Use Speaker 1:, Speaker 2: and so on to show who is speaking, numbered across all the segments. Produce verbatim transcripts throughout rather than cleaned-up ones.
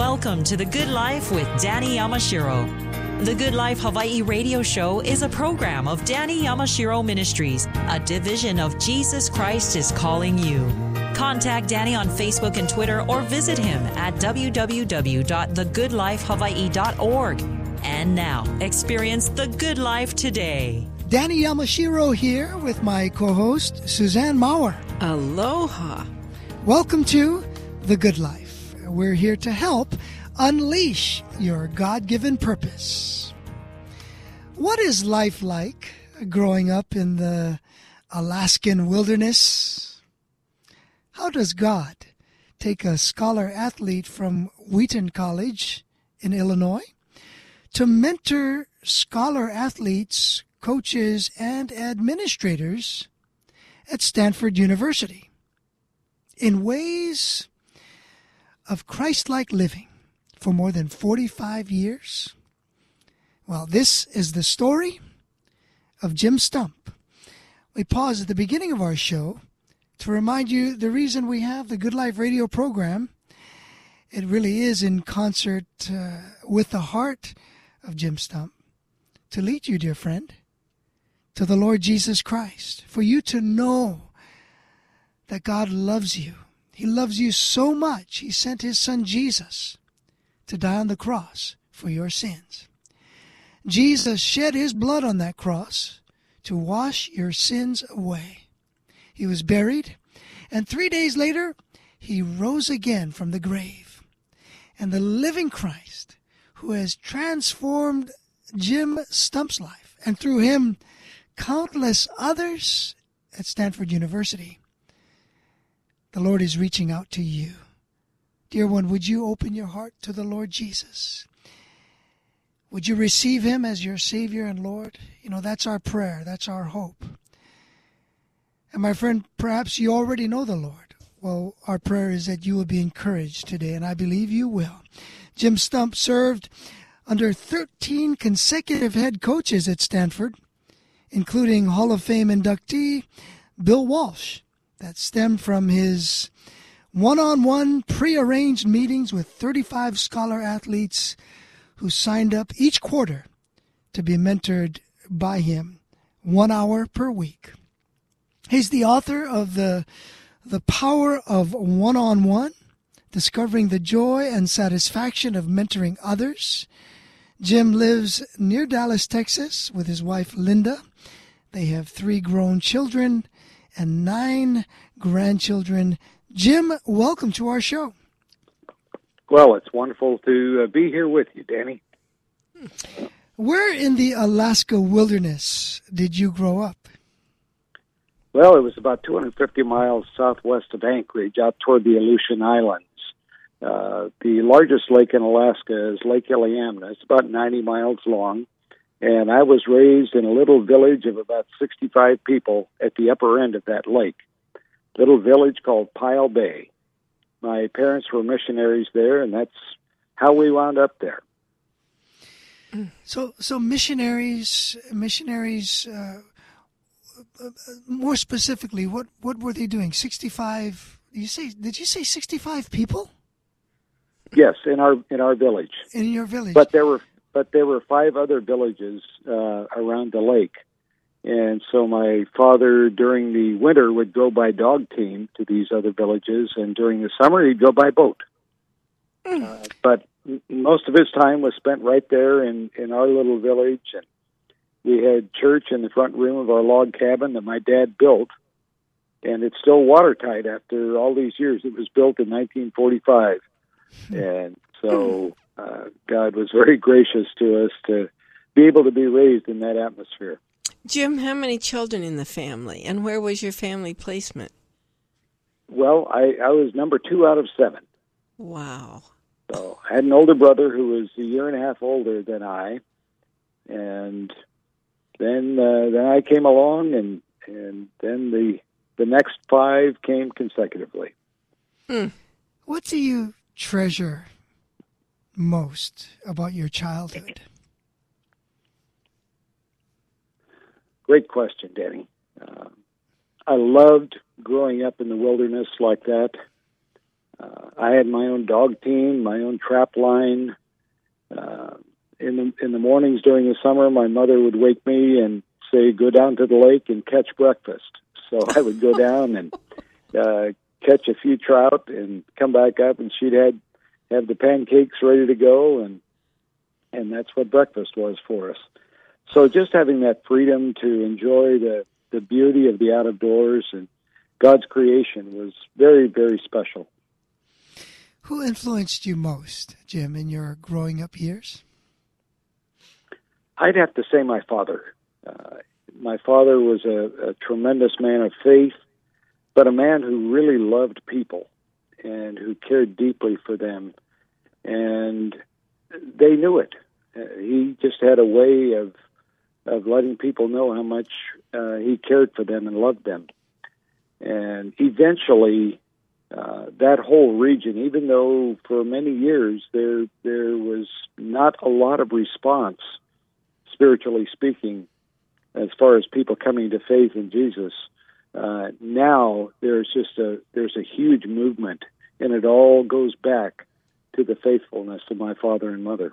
Speaker 1: Welcome to The Good Life with Danny Yamashiro. The Good Life Hawaii radio show is a program of Danny Yamashiro Ministries, a division of Jesus Christ is Calling You. Contact Danny on Facebook and Twitter or visit him at w w w dot the good life hawaii dot org. And now, experience the good life today.
Speaker 2: Danny Yamashiro here with my co-host, Suzanne Maurer.
Speaker 3: Aloha.
Speaker 2: Welcome to The Good Life. We're here to help unleash your God-given purpose. What is life like growing up in the Alaskan wilderness? How does God take a scholar athlete from Wheaton College in Illinois to mentor scholar athletes, coaches, and administrators at Stanford University in ways of Christ-like living for more than forty-five years? Well, this is the story of Jim Stump. We pause at the beginning of our show to remind you the reason we have the Good Life radio program. It really is in concert uh, with the heart of Jim Stump to lead you, dear friend, to the Lord Jesus Christ, for you to know that God loves you. He loves you so much, He sent His Son Jesus to die on the cross for your sins. Jesus shed His blood on that cross to wash your sins away. He was buried, and three days later, He rose again from the grave. And the living Christ, who has transformed Jim Stump's life, and through him, countless others at Stanford University, the Lord is reaching out to you. Dear one, would you open your heart to the Lord Jesus? Would you receive Him as your Savior and Lord? You know, that's our prayer. That's our hope. And my friend, perhaps you already know the Lord. Well, our prayer is that you will be encouraged today, and I believe you will. Jim Stump served under thirteen consecutive head coaches at Stanford, including Hall of Fame inductee Bill Walsh. That stemmed from his one-on-one prearranged meetings with thirty-five scholar athletes who signed up each quarter to be mentored by him one hour per week. He's the author of the, the Power of One-on-One, Discovering the Joy and Satisfaction of Mentoring Others. Jim lives near Dallas, Texas with his wife, Linda. They have three grown children and nine grandchildren. Jim, welcome to our show.
Speaker 4: Well, it's wonderful to uh, be here with you, Danny.
Speaker 2: Where in the Alaska wilderness did you grow up?
Speaker 4: Well, it was about two hundred fifty miles southwest of Anchorage, out toward the Aleutian Islands. Uh, the largest lake in Alaska is Lake Iliamna. It's about ninety miles long. And I was raised in a little village of about sixty-five people at the upper end of that lake, little village called Pile Bay. My parents were missionaries there, and that's how we wound up there.
Speaker 2: So, so missionaries, missionaries. Uh, more specifically, what, what were they doing? Sixty-five. Did you say? Did you say sixty-five people?
Speaker 4: Yes, in our in our village.
Speaker 2: In your village,
Speaker 4: but there were. But there were five other villages uh, around the lake. And so my father, during the winter, would go by dog team to these other villages, and during the summer, he'd go by boat. Mm. Uh, but most of his time was spent right there in, in our little village. And we had church in the front room of our log cabin that my dad built, and it's still watertight after all these years. It was built in nineteen forty-five. And so... Uh, God was very gracious to us to be able to be raised in that atmosphere.
Speaker 3: Jim, how many children in the family, and where was your family placement?
Speaker 4: Well, I, I was number two out of seven.
Speaker 3: Wow.
Speaker 4: So I had an older brother who was a year and a half older than I, and then uh, then I came along, and and then the the next five came consecutively.
Speaker 3: Hmm.
Speaker 2: What do you treasure most about your childhood?
Speaker 4: Great question, Danny. Uh, I loved growing up in the wilderness like that. Uh, I had my own dog team, my own trap line. Uh, in the in the mornings during the summer, my mother would wake me and say, "Go down to the lake and catch breakfast." So I would go down and uh, catch a few trout and come back up, and she'd had have the pancakes ready to go, and and that's what breakfast was for us. So just having that freedom to enjoy the, the beauty of the out of doors and God's creation was very, very special.
Speaker 2: Who influenced you most, Jim, in your growing up years?
Speaker 4: I'd have to say my father. Uh, my father was a, a tremendous man of faith, but a man who really loved people and who cared deeply for them. And they knew it. Uh, he just had a way of of letting people know how much uh, he cared for them and loved them. And eventually, uh, that whole region, even though for many years there there was not a lot of response, spiritually speaking, as far as people coming to faith in Jesus, uh, now there's just a there's a huge movement, and it all goes back to the faithfulness of my father and mother.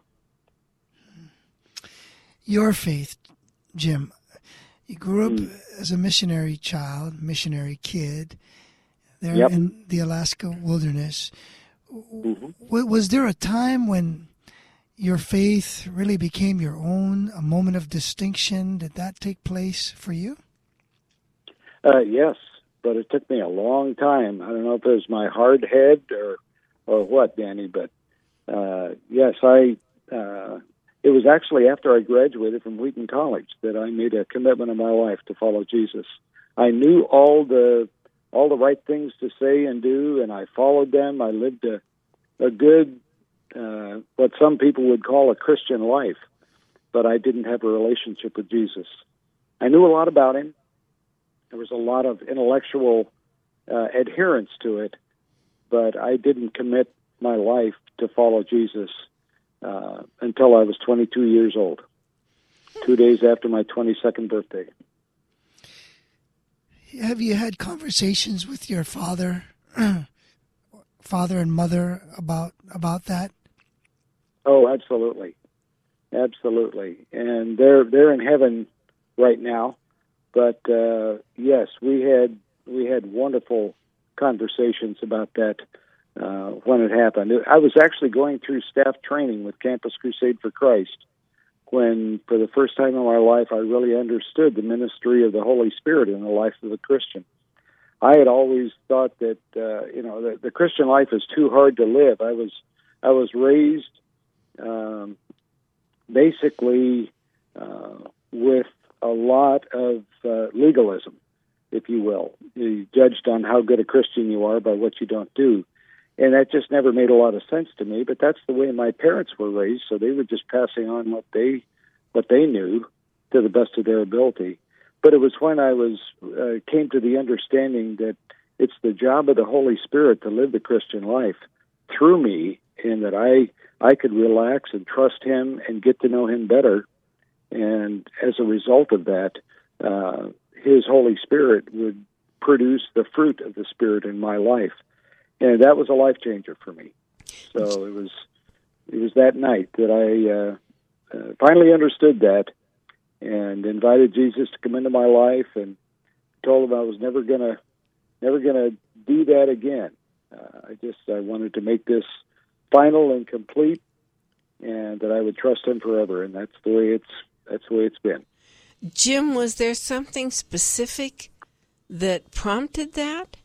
Speaker 2: Your faith, Jim, you grew up
Speaker 4: mm.
Speaker 2: as a missionary child, missionary kid, there
Speaker 4: yep.
Speaker 2: in the Alaska wilderness.
Speaker 4: Mm-hmm.
Speaker 2: W- was there a time when your faith really became your own, a moment of distinction? Did that take place for you?
Speaker 4: Uh, yes, but it took me a long time. I don't know if it was my hard head or or what, Danny, but uh, yes, I. Uh, it was actually after I graduated from Wheaton College that I made a commitment in my life to follow Jesus. I knew all the all the right things to say and do, and I followed them. I lived a a good, uh, what some people would call a Christian life, but I didn't have a relationship with Jesus. I knew a lot about him. There was a lot of intellectual uh, adherence to it, but I didn't commit my life to follow Jesus uh, until I was twenty-two years old, two days after my twenty-second birthday.
Speaker 2: Have you had conversations with your father, father and mother about about that?
Speaker 4: Oh, absolutely, absolutely, and they're they're in heaven right now. But uh, yes, we had we had wonderful conversations about that uh, when it happened. I was actually going through staff training with Campus Crusade for Christ when, for the first time in my life, I really understood the ministry of the Holy Spirit in the life of a Christian. I had always thought that uh, you know the, the Christian life is too hard to live. I was I was raised um, basically uh, with a lot of uh, legalism, if you will. You're judged on how good a Christian you are by what you don't do. And that just never made a lot of sense to me, but that's the way my parents were raised, so they were just passing on what they what they knew to the best of their ability. But it was when I was uh, came to the understanding that it's the job of the Holy Spirit to live the Christian life through me, and that I I could relax and trust him and get to know him better. And as a result of that, uh, his Holy Spirit would produce the fruit of the Spirit in my life. And that was a life changer for me. So it was it was that night that I uh, uh, finally understood that and invited Jesus to come into my life and told him I was never gonna never gonna do that again. Uh, I just I wanted to make this final and complete, and that I would trust him forever. And that's the way it's that's the way it's been.
Speaker 3: Jim, was there something specific that prompted that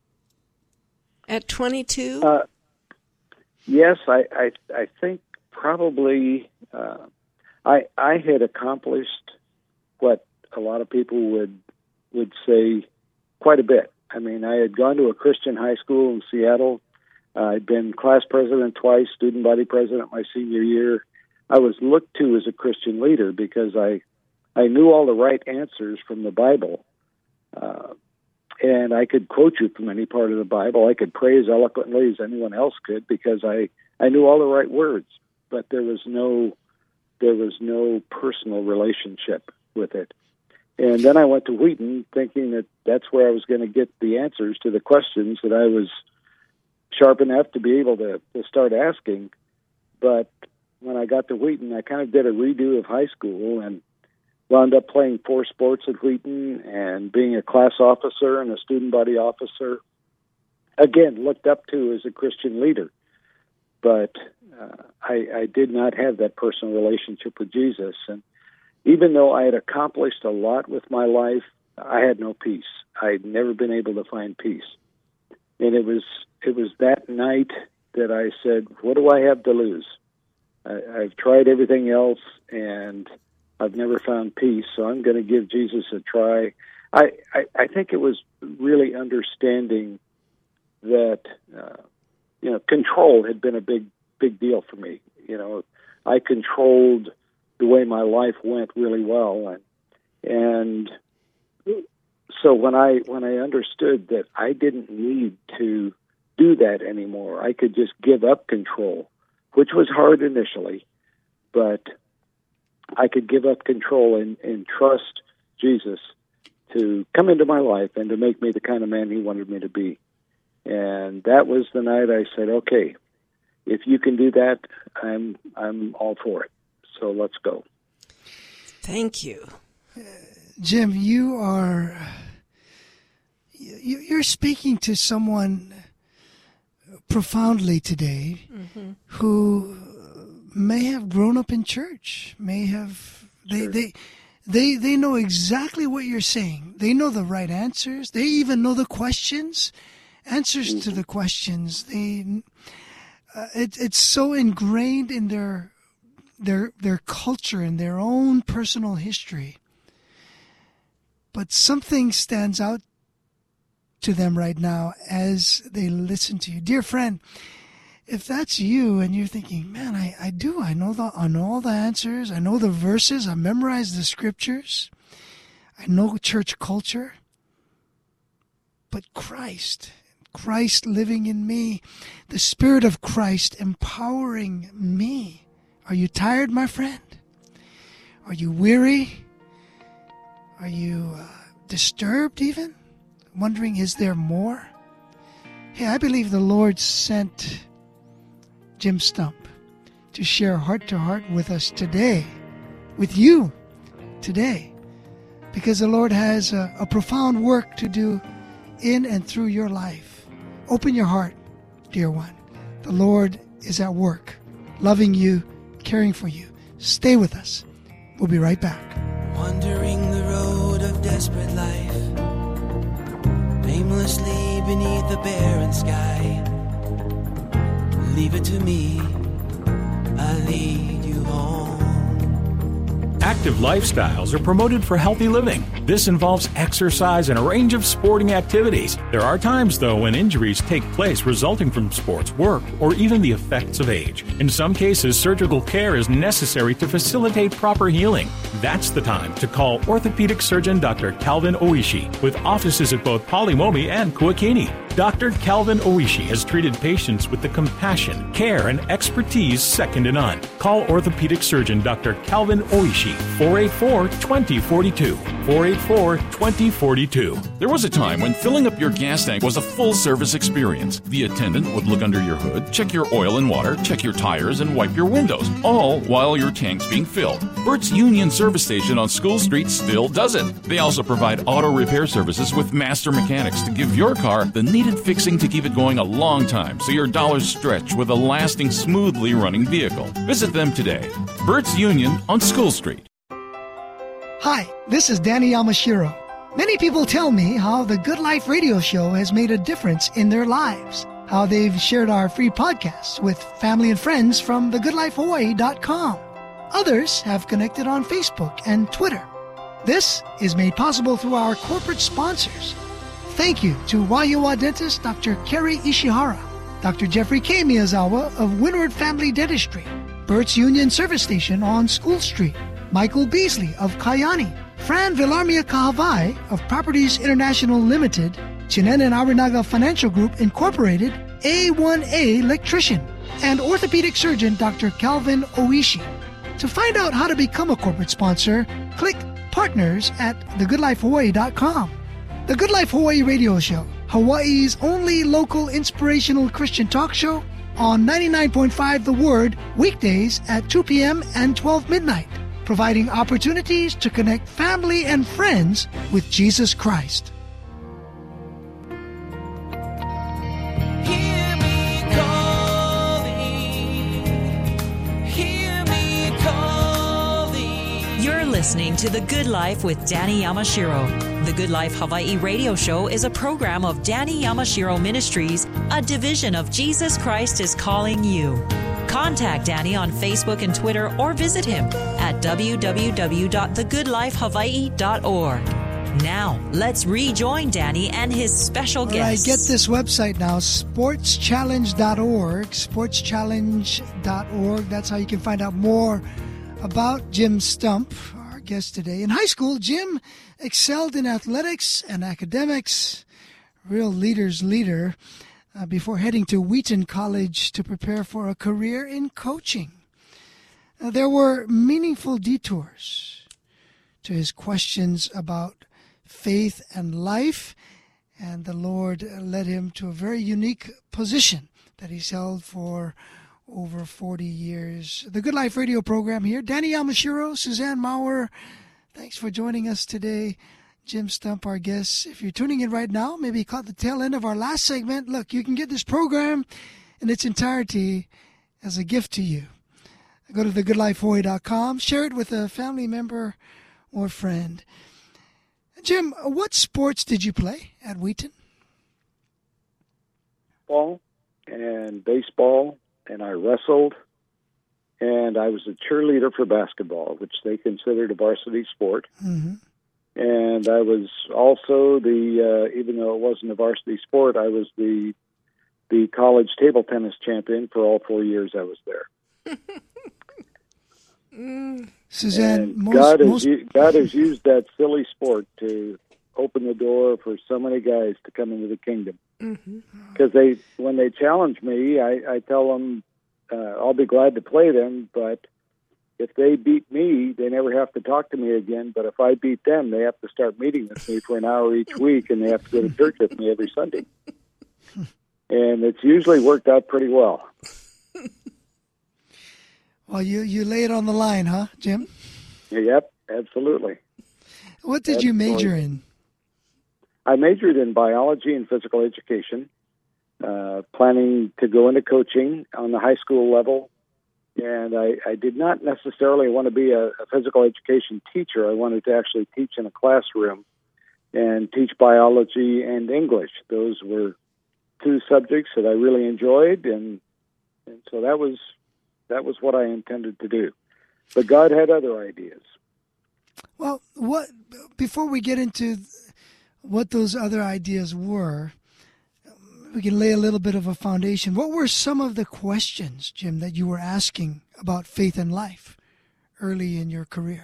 Speaker 3: at twenty-two?
Speaker 4: Uh, yes, I, I I think probably uh, I I had accomplished what a lot of people would would say quite a bit. I mean, I had gone to a Christian high school in Seattle. Uh, I'd been class president twice, student body president my senior year. I was looked to as a Christian leader because I I knew all the right answers from the Bible. Uh, and I could quote you from any part of the Bible. I could pray as eloquently as anyone else could because I, I knew all the right words, but there was no there was no personal relationship with it. And then I went to Wheaton thinking that that's where I was going to get the answers to the questions that I was sharp enough to be able to, to start asking. But when I got to Wheaton, I kind of did a redo of high school and wound up playing four sports at Wheaton and being a class officer and a student body officer. Again, looked up to as a Christian leader. But uh, I, I did not have that personal relationship with Jesus. And even though I had accomplished a lot with my life, I had no peace. I'd never been able to find peace. And it was it was that night that I said, what do I have to lose? I, I've tried everything else, and I've never found peace, so I'm going to give Jesus a try. I, I, I think it was really understanding that, uh, you know, control had been a big, big deal for me. You know, I controlled the way my life went really well, and and so when I when I understood that I didn't need to do that anymore, I could just give up control, which was hard initially, but I could give up control and, and trust Jesus to come into my life and to make me the kind of man he wanted me to be. And that was the night I said, okay, if you can do that, I'm I'm all for it. So let's go.
Speaker 3: Thank you.
Speaker 2: Uh, Jim, you are you, you're speaking to someone profoundly today mm-hmm. who may have grown up in church, may have they
Speaker 4: sure. they
Speaker 2: they they know exactly what you're saying. They know the right answers. They even know the questions, answers mm-hmm. to the questions. They uh, it, it's so ingrained in their their their culture and their own personal history. But something stands out to them right now as they listen to you. Dear friend, if that's you and you're thinking, man, I, I do, I know the I know all the answers, I know the verses, I memorized the scriptures, I know church culture, but Christ, Christ living in me, the Spirit of Christ empowering me. Are you tired, my friend? Are you weary? Are you uh, disturbed even? Wondering, is there more? Hey, I believe the Lord sent Jim Stump to share heart-to-heart with us today, with you today, because the Lord has a, a profound work to do in and through your life. Open your heart, dear one. The Lord is at work, loving you, caring for you. Stay with us. We'll be right back.
Speaker 5: Wandering the road of desperate life, aimlessly beneath the barren sky. Leave it to me, I'll lead you home.
Speaker 6: Active lifestyles are promoted for healthy living. This involves exercise and a range of sporting activities. There are times, though, when injuries take place resulting from sports, work, or even the effects of age. In some cases, surgical care is necessary to facilitate proper healing. That's the time to call orthopedic surgeon Doctor Calvin Oishi, with offices at both Polimomi and Kuakini. Doctor Calvin Oishi has treated patients with the compassion, care, and expertise second to none. Call orthopedic surgeon Doctor Calvin Oishi, four eight four, two zero four two, four eight four, two zero four two.
Speaker 7: There was a time when filling up your gas tank was a full-service experience. The attendant would look under your hood, check your oil and water, check your tires, and wipe your windows, all while your tank's being filled. Burt's Union Service Station on School Street still does it. They also provide auto repair services with master mechanics to give your car the needed fixing to keep it going a long time so your dollars stretch with a lasting, smoothly running vehicle. Visit them today. Burt's Union on School Street.
Speaker 2: Hi, this is Danny Yamashiro. Many people tell me how the Good Life radio show has made a difference in their lives, how they've shared our free podcasts with family and friends from the good life hawaii dot com. Others have connected on Facebook and Twitter. This is made possible through our corporate sponsors. Thank you to Waiua dentist Doctor Kerry Ishihara, Doctor Jeffrey K. Miyazawa of Windward Family Dentistry, Burt's Union Service Station on School Street, Michael Beasley of Kayani, Fran Villarmia Kahavai of Properties International Limited, Chinen and Arinaga Financial Group Incorporated, A one A Electrician, and orthopedic surgeon Doctor Calvin Oishi. To find out how to become a corporate sponsor, click Partners at the good life hawaii dot com. The Good Life Hawaii radio show, Hawaii's only local inspirational Christian talk show on ninety-nine point five The Word, weekdays at two p.m. and twelve midnight, providing opportunities to connect family and friends with Jesus Christ.
Speaker 5: Hear me calling, hear me calling.
Speaker 1: You're listening to The Good Life with Danny Yamashiro. The Good Life Hawaii radio show is a program of Danny Yamashiro Ministries, a division of Jesus Christ is Calling You. Contact Danny on Facebook and Twitter or visit him at w w w dot the good life hawaii dot org. Now, let's rejoin Danny and his special
Speaker 2: All
Speaker 1: guests.
Speaker 2: right, get this website now, sports challenge dot org, sports challenge dot org. That's how you can find out more about Jim Stump, our guest today. In high school, Jim excelled in athletics and academics, real leader's leader, uh, before heading to Wheaton College to prepare for a career in coaching. Uh, there were meaningful detours to his questions about faith and life, and the Lord led him to a very unique position that he's held for over forty years. The Good Life radio program here. Danny Yamashiro, Suzanne Maurer, thanks for joining us today. Jim Stump, our guest. If you're tuning in right now, maybe you caught the tail end of our last segment. Look, you can get this program in its entirety as a gift to you. Go to the good life hawaii dot com, share it with a family member or friend. Jim, what sports did you play at Wheaton?
Speaker 4: Ball and baseball, and I wrestled, and I was a cheerleader for basketball, which they considered a varsity sport.
Speaker 2: Mm-hmm.
Speaker 4: And I was also the, uh, even though it wasn't a varsity sport, I was the the college table tennis champion for all four years I was there.
Speaker 2: Suzanne,
Speaker 4: And
Speaker 2: most,
Speaker 4: God, has,
Speaker 2: most,
Speaker 4: u- God has used that silly sport to open the door for so many guys to come into the kingdom. Because they, when they challenge me, I, I tell them uh, I'll be glad to play them, but if they beat me, they never have to talk to me again. But if I beat them, they have to start meeting with me for an hour each week, and they have to go to church with me every Sunday. And it's usually worked out pretty well.
Speaker 2: well, you, you lay it on the line, huh, Jim?
Speaker 4: Yep, absolutely.
Speaker 2: What did you
Speaker 4: Absolutely.
Speaker 2: major in?
Speaker 4: I majored in biology and physical education, uh, planning to go into coaching on the high school level. And I, I did not necessarily want to be a, a physical education teacher. I wanted to actually teach in a classroom and teach biology and English. Those were two subjects that I really enjoyed, and and so that was that was what I intended to do. But God had other ideas.
Speaker 2: Well, what before we get into what those other ideas were, we can lay a little bit of a foundation. What were some of the questions, Jim, that you were asking about faith and life early in your career?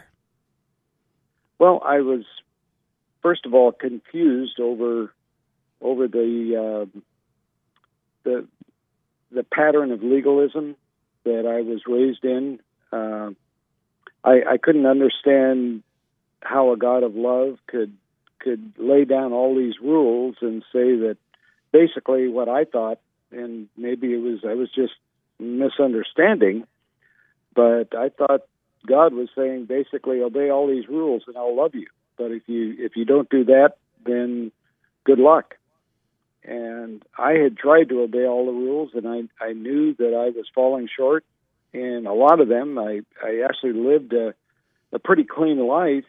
Speaker 4: Well, I was, first of all, confused over over the uh, the the pattern of legalism that I was raised in. Uh, I, I couldn't understand how a God of love could could lay down all these rules and say that basically what I thought, and maybe it was I was just misunderstanding, but I thought God was saying basically obey all these rules and I'll love you. But if you if you don't do that, then good luck. And I had tried to obey all the rules, and I, I knew that I was falling short. And a lot of them, I, I actually lived a, a pretty clean life,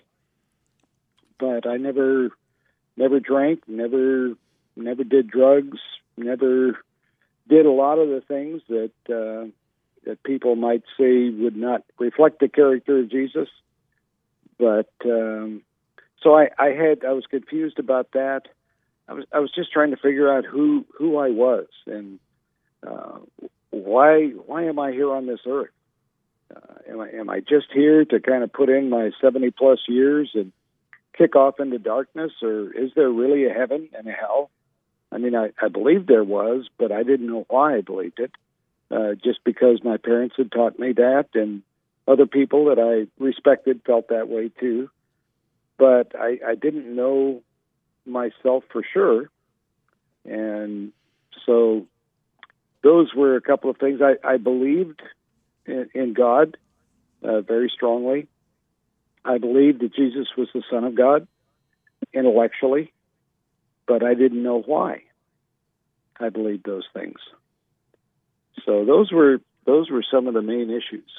Speaker 4: but I never never drank, never never did drugs, never did a lot of the things that uh, that people might say would not reflect the character of Jesus. But um, so I, I had I was confused about that. I was I was just trying to figure out who, who I was and uh, why why am I here on this earth? Uh, am I am I just here to kind of put in my seventy plus years and kick off into darkness, or is there really a heaven and a hell? I mean, I, I believed there was, but I didn't know why I believed it. Uh, just because my parents had taught me that, and other people that I respected felt that way too. But I, I didn't know myself for sure. And so those were a couple of things. I, I believed in, in God uh, very strongly. I believed that Jesus was the Son of God intellectually, but I didn't know why I believed those things. So those were those were some of the main issues.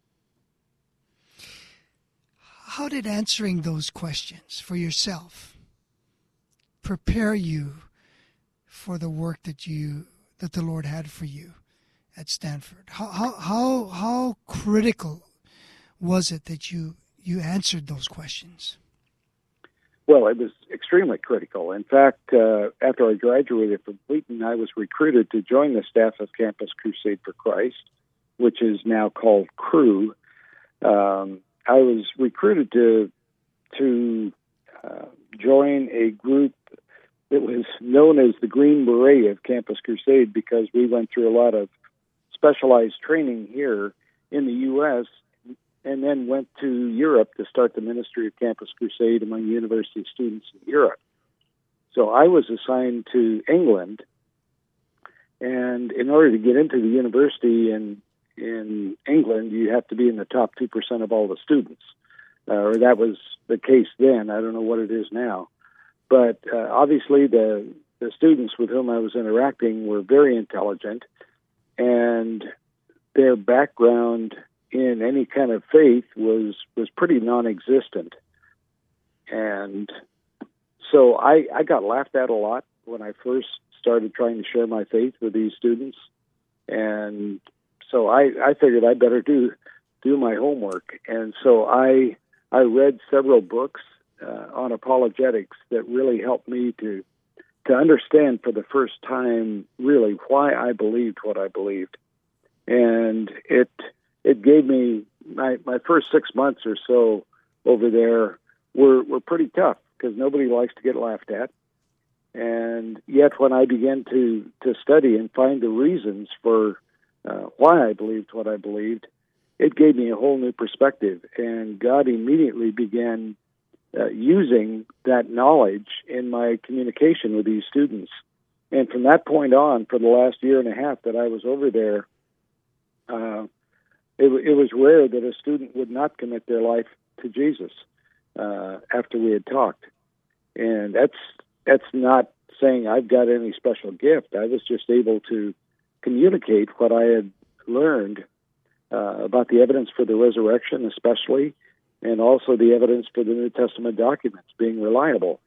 Speaker 2: How did answering those questions for yourself prepare you for the work that you that the Lord had for you at Stanford? How how how, how critical was it that you, you answered those questions?
Speaker 4: Well, it was extremely critical. In fact, uh, after I graduated from Wheaton, I was recruited to join the staff of Campus Crusade for Christ, which is now called Cru. Um, I was recruited to to uh, join a group that was known as the Green Beret of Campus Crusade because we went through a lot of specialized training here in the U S and then went to Europe to start the ministry of Campus Crusade among university students in Europe. So I was assigned to England, and in order to get into the university in in England, you have to be in the top two percent of all the students, uh, or that was the case then. I don't know what it is now. But uh, obviously the, the students with whom I was interacting were very intelligent, and their background in any kind of faith was, was pretty non-existent. And so I, I got laughed at a lot when I first started trying to share my faith with these students. And so I, I figured I better do do my homework. And so I I read several books uh, on apologetics that really helped me to to understand for the first time really why I believed what I believed. And it it gave me my my first six months or so over there were were pretty tough because nobody likes to get laughed at. And yet when I began to, to study and find the reasons for uh, why I believed what I believed, it gave me a whole new perspective. And God immediately began uh, using that knowledge in my communication with these students. And from that point on, for the last year and a half that I was over there, uh, it, it was rare that a student would not commit their life to Jesus uh, after we had talked. And that's That's not saying I've got any special gift. I was just able to communicate what I had learned uh, about the evidence for the resurrection, especially, and also the evidence for the New Testament documents being reliable.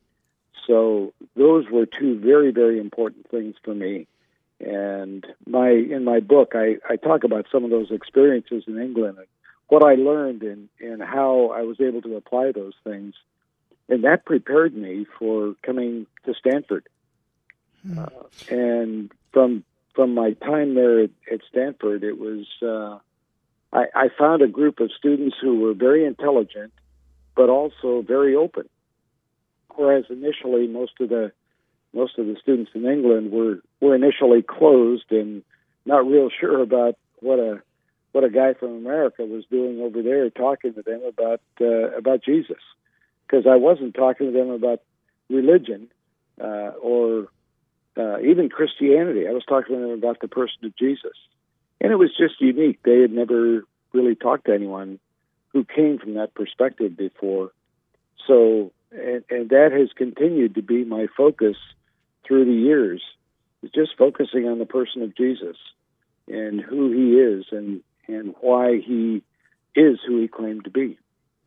Speaker 4: So those were two very, very important things for me. And my in my book, I, I talk about some of those experiences in England and what I learned and, and how I was able to apply those things. And that prepared me for coming to Stanford. Hmm. Uh, and from from my time there at, at Stanford, it was uh, I, I found a group of students who were very intelligent, but also very open. Whereas initially, most of the most of the students in England were, were initially closed and not real sure about what a what a guy from America was doing over there, talking to them about uh, about Jesus. Because I wasn't talking to them about religion uh, or uh, even Christianity. I was talking to them about the person of Jesus. And it was just unique. They had never really talked to anyone who came from that perspective before. So, and, and that has continued to be my focus through the years, is just focusing on the person of Jesus and who he is and, and why he is who he claimed to be.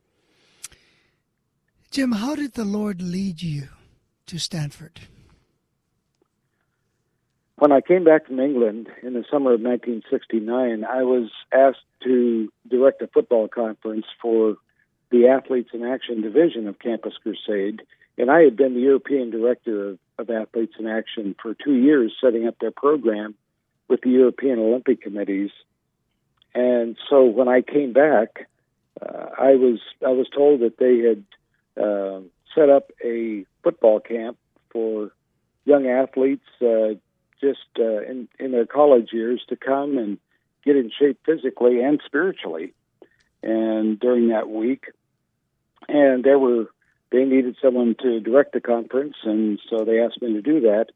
Speaker 2: Jim, how did the Lord lead you to Stanford?
Speaker 4: When I came back from England in the summer of nineteen sixty-nine, I was asked to direct a football conference for the Athletes in Action division of Campus Crusade. And I had been the European director of, of Athletes in Action for two years, setting up their program with the European Olympic Committees. And so when I came back, uh, I was I was told that they had Uh, set up a football camp for young athletes uh, just uh, in, in their college years to come and get in shape physically and spiritually. And during that week, and there were they needed someone to direct the conference, and so they asked me to do that.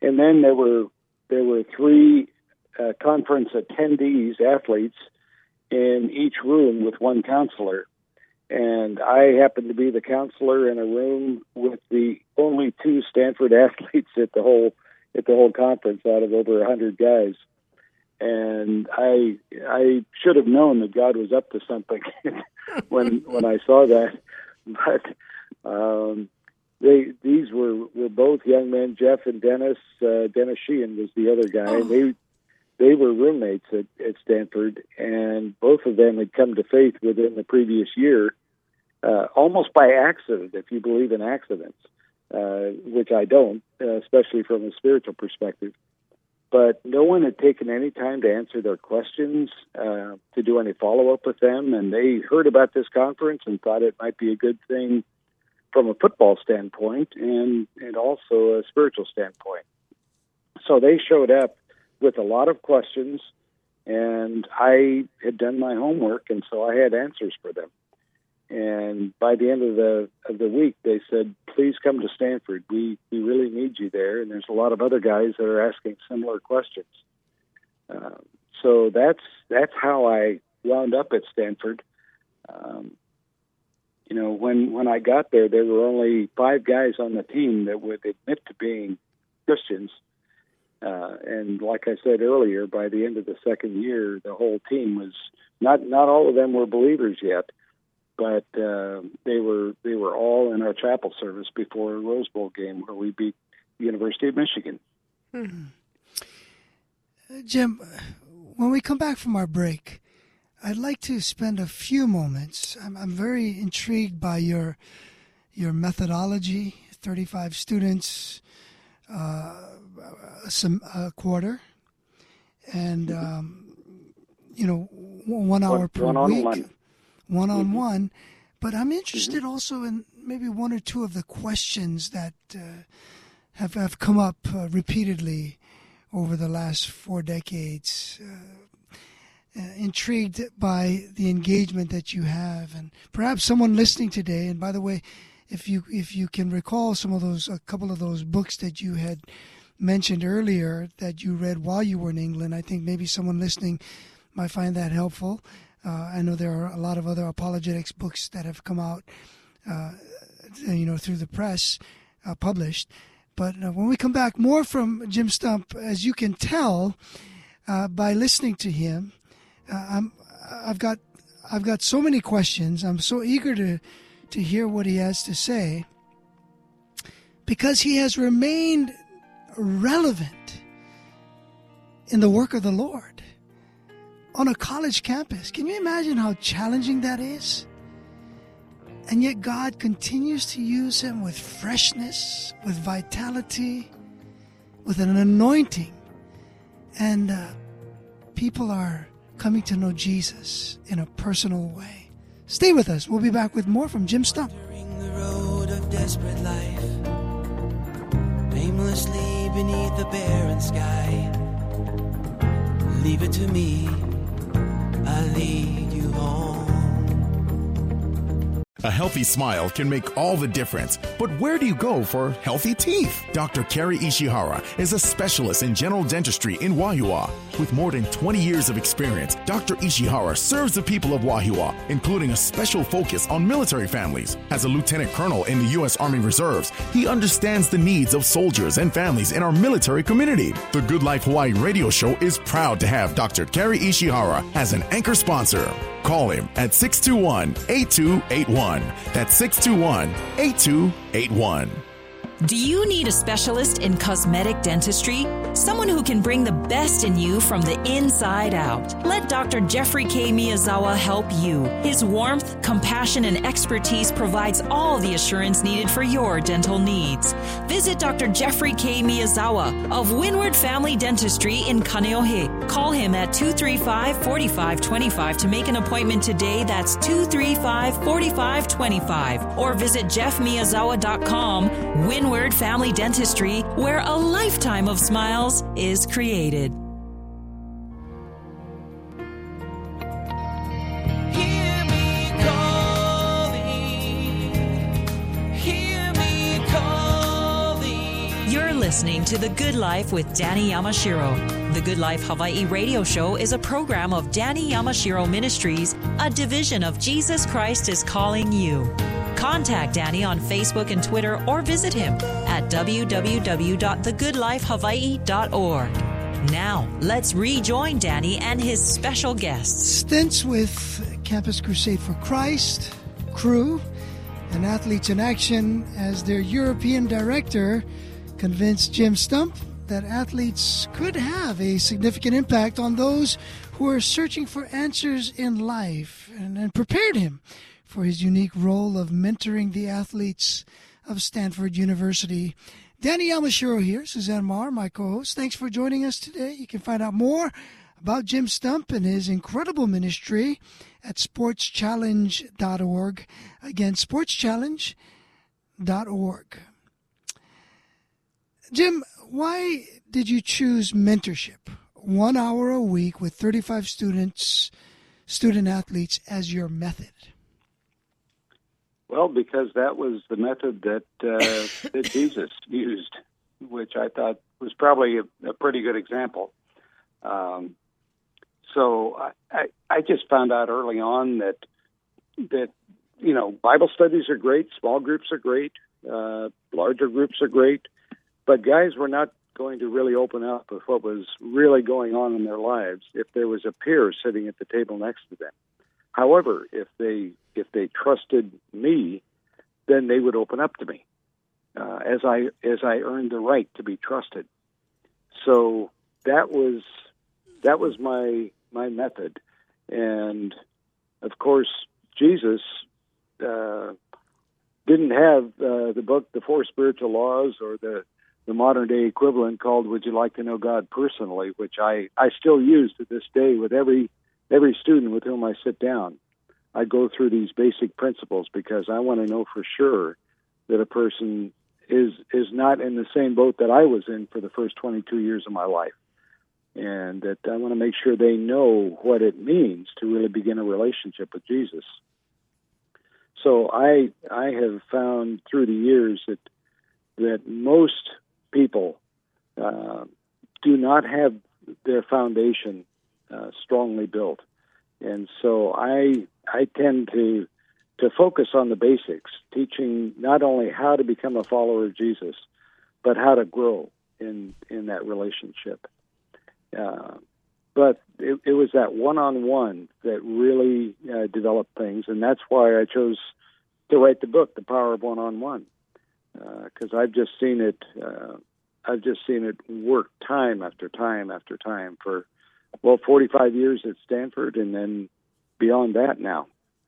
Speaker 4: And then there were there were three uh, conference attendees, athletes, in each room with one counselor. And I happened to be the counselor in a room with the only two Stanford athletes at the whole at the whole conference out of over a hundred guys. And I I should have known that God was up to something when when I saw that. But um, they these were, were both young men, Jeff and Dennis. Uh, Dennis Sheehan was the other guy. Oh. They they were roommates at, at Stanford, and both of them had come to faith within the previous year, uh, almost by accident, if you believe in accidents, uh, which I don't, uh, especially from a spiritual perspective. But no one had taken any time to answer their questions, uh, to do any follow-up with them, and they heard about this conference and thought it might be a good thing from a football standpoint and, and also a spiritual standpoint. So they showed up with a lot of questions, and I had done my homework, and so I had answers for them. And by the end of the of the week, they said, please come to Stanford. We we really need you there. And there's a lot of other guys that are asking similar questions. Uh, so that's that's how I wound up at Stanford. Um, you know, when, when I got there, there were only five guys on the team that would admit to being Christians. Uh, and like I said earlier, by the end of the second year, the whole team was, not, not all of them were believers yet. But uh, they were they were all in our chapel service before a Rose Bowl game where we beat the University of Michigan.
Speaker 2: Hmm. Uh, Jim, when we come back from our break, I'd like to spend a few moments. I'm, I'm very intrigued by your your methodology. thirty-five students, uh, some a quarter, and um, you know one hour one, per
Speaker 4: one
Speaker 2: week.
Speaker 4: On one.
Speaker 2: one-on-one, mm-hmm. But I'm interested mm-hmm. also in maybe one or two of the questions that uh, have, have come up uh, repeatedly over the last four decades. Uh, uh, intrigued by the engagement that you have, and perhaps someone listening today, and by the way, if you if you can recall some of those, a couple of those books that you had mentioned earlier that you read while you were in England, I think maybe someone listening might find that helpful. Uh, I know there are a lot of other apologetics books that have come out, uh, you know, through the press, uh, published. But uh, when we come back, more from Jim Stump, as you can tell uh, by listening to him, uh, I'm, I've got, I've got so many questions. I'm so eager to, to hear what he has to say, because he has remained relevant in the work of the Lord. On a college campus. Can you imagine how challenging that is? And yet God continues to use him with freshness, with vitality, with an anointing. And uh, people are coming to know Jesus in a personal way. Stay with us. We'll be back with more from Jim Stump.
Speaker 5: During the road of desperate life, aimlessly beneath the barren sky, leave it to me. I lead you home.
Speaker 8: A healthy smile can make all the difference. But where do you go for healthy teeth? Doctor Kerry Ishihara is a specialist in general dentistry in Wahiawa. With more than twenty years of experience, Doctor Ishihara serves the people of Wahiawa, including a special focus on military families. As a lieutenant colonel in the U S Army Reserves, he understands the needs of soldiers and families in our military community. The Good Life Hawaii radio show is proud to have Doctor Kerry Ishihara as an anchor sponsor. Call him at six two one, eight two eight one. That's six two one, eight two eight one.
Speaker 1: Do you need a specialist in cosmetic dentistry? Someone who can bring the best in you from the inside out. Let Doctor Jeffrey K. Miyazawa help you. His warmth, compassion, and expertise provides all the assurance needed for your dental needs. Visit Doctor Jeffrey K. Miyazawa of Windward Family Dentistry in Kaneohe. Call him at two three five, four five two five to make an appointment today. That's two three five, four five two five. Or visit jeff miyazawa dot com. Windward Windward Family Dentistry, where a lifetime of smiles is created.
Speaker 5: Hear me calling, hear me calling.
Speaker 1: You're listening listening to The Good Life with Danny Yamashiro. The Good Life Hawaii radio show is a program of Danny Yamashiro Ministries, a division of Jesus Christ is Calling You. Contact Danny on Facebook and Twitter or visit him at w w w dot the good life hawaii dot org. Now, let's rejoin Danny and his special guests.
Speaker 2: Stints with Campus Crusade for Christ, Crew, and Athletes in Action as their European director convinced Jim Stump that athletes could have a significant impact on those who are searching for answers in life, and, and prepared him for his unique role of mentoring the athletes of Stanford University. Danny Yamashiro here, Suzanne Maher, my co-host. Thanks for joining us today. You can find out more about Jim Stump and his incredible ministry at sports challenge dot org. Again, sports challenge dot org. Jim, why did you choose mentorship, one hour a week with thirty-five students, student athletes, as your method?
Speaker 4: Well, because that was the method that uh, that Jesus used, which I thought was probably a, a pretty good example. Um, so I, I, I just found out early on that that you know Bible studies are great, small groups are great, uh, larger groups are great, but guys were not going to really open up with what was really going on in their lives if there was a peer sitting at the table next to them. However, if they if they trusted me, then they would open up to me uh, as I as I earned the right to be trusted. So that was that was my my method, and of course Jesus uh, didn't have uh, the book, The Four Spiritual Laws, or the the modern day equivalent called Would You Like to Know God Personally, which I, I still use to this day with every every student with whom I sit down. I go through these basic principles because I want to know for sure that a person is is not in the same boat that I was in for the first twenty-two years of my life. And that I want to make sure they know what it means to really begin a relationship with Jesus. So I I have found through the years that that most people uh, do not have their foundation uh, strongly built. And so I I tend to to focus on the basics, teaching not only how to become a follower of Jesus, but how to grow in in that relationship. Uh, but it, it was that one-on-one that really uh, developed things, and that's why I chose to write the book, The Power of One-on-One, because uh, I've just seen it. Uh, I've just seen it work time after time after time for, well, forty-five years at Stanford, and then beyond that now,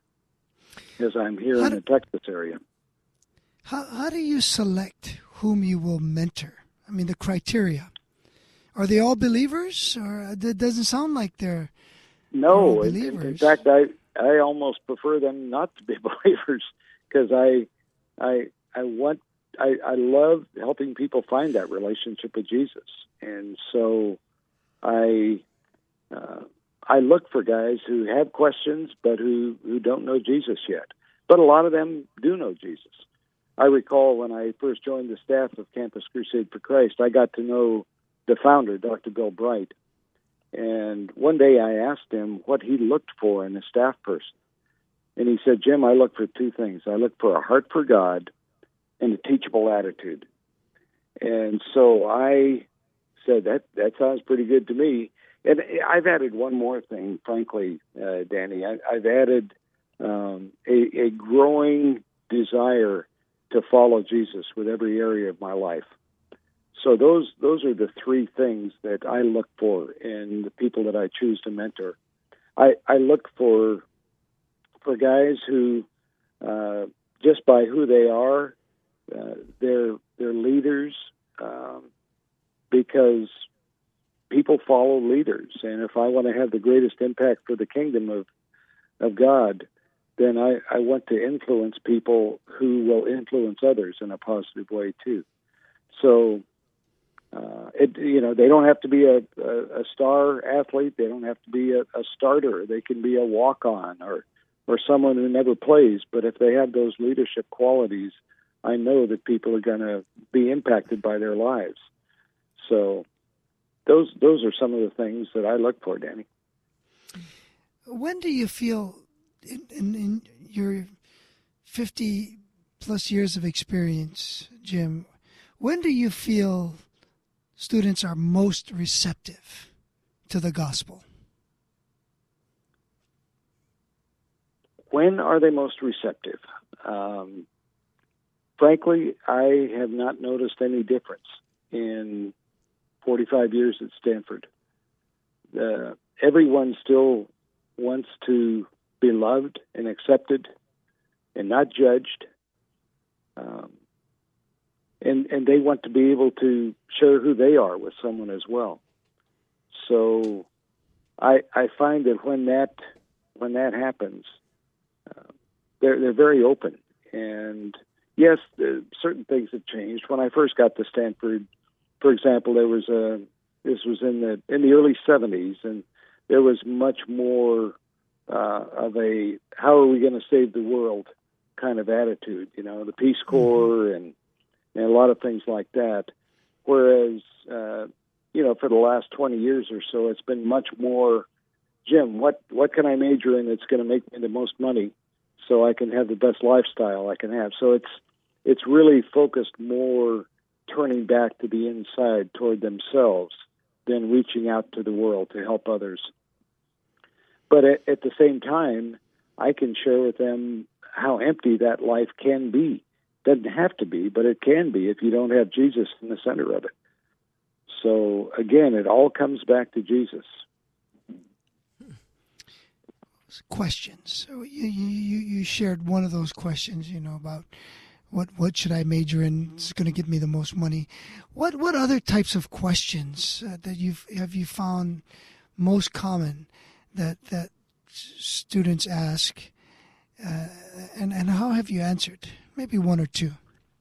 Speaker 4: as I'm here how in do, the Texas area.
Speaker 2: How how do you select whom you will mentor? I mean, the criteria. Are they all believers, or it doesn't sound like they're
Speaker 4: no
Speaker 2: all
Speaker 4: believers? In, in fact, I I almost prefer them not to be believers because I I I want. I, I love helping people find that relationship with Jesus, and so I uh, I look for guys who have questions but who, who don't know Jesus yet. But a lot of them do know Jesus. I recall when I first joined the staff of Campus Crusade for Christ, I got to know the founder, Doctor Bill Bright, and one day I asked him what he looked for in a staff person, and he said, "Jim, I look for two things. I look for a heart for God and a teachable attitude." And so I said, that that sounds pretty good to me. And I've added one more thing, frankly, uh, Danny. I, I've added um, a, a growing desire to follow Jesus with every area of my life. So those those are the three things that I look for in the people that I choose to mentor. I, I look for for guys who, uh, just by who they are, Uh, they're they're leaders um, because people follow leaders, and if I want to have the greatest impact for the kingdom of of God, then I, I want to influence people who will influence others in a positive way too. So, uh, it you know they don't have to be a, a, a star athlete. They don't have to be a, a starter. They can be a walk-on or or someone who never plays. But if they have those leadership qualities, I know that people are going to be impacted by their lives. So those those are some of the things that I look for, Danny.
Speaker 2: When do you feel, in, in, in your fifty plus years of experience, Jim, when do you feel students are most receptive to the gospel?
Speaker 4: When are they most receptive? Um, frankly, I have not noticed any difference in forty-five years at Stanford. Uh, everyone still wants to be loved and accepted and not judged. Um, and, and they want to be able to share who they are with someone as well. So I, I find that when that, when that happens, uh, they're, they're very open. And yes, the, certain things have changed. When I first got to Stanford, for example, there was a, this was in the, in the early seventies, and there was much more uh, of a, how are we going to save the world kind of attitude, you know, the Peace Corps and, and a lot of things like that. Whereas, uh, you know, for the last twenty years or so, it's been much more, Jim, what, what can I major in that's going to make me the most money so I can have the best lifestyle I can have? So it's, it's really focused more turning back to the inside toward themselves than reaching out to the world to help others. But at, at the same time, I can share with them how empty that life can be. Doesn't have to be, but it can be if you don't have Jesus in the center of it. So again, it all comes back to Jesus.
Speaker 2: Questions. So you, you, you shared one of those questions, you know, about what what should I major in? It's going to give me the most money. What what other types of questions uh, that you've have you found most common that that students ask, uh, and and how have you answered? Maybe one or two.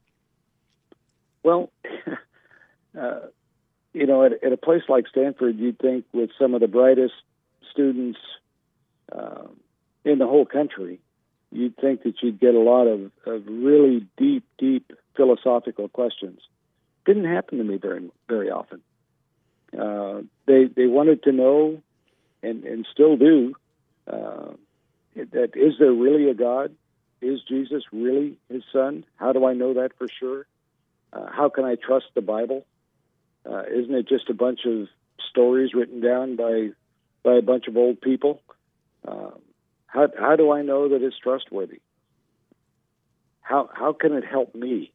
Speaker 4: Well, uh, you know, at, at a place like Stanford, you'd think with some of the brightest students uh, in the whole country, you'd think that you'd get a lot of, of really deep, deep philosophical questions. Didn't happen to me very, very often. Uh, they they wanted to know, and, and still do, uh, that is there really a God? Is Jesus really his son? How do I know that for sure? Uh, how can I trust the Bible? Uh, isn't it just a bunch of stories written down by by a bunch of old people? Uh, how how do I know that it's trustworthy? How how can it help me?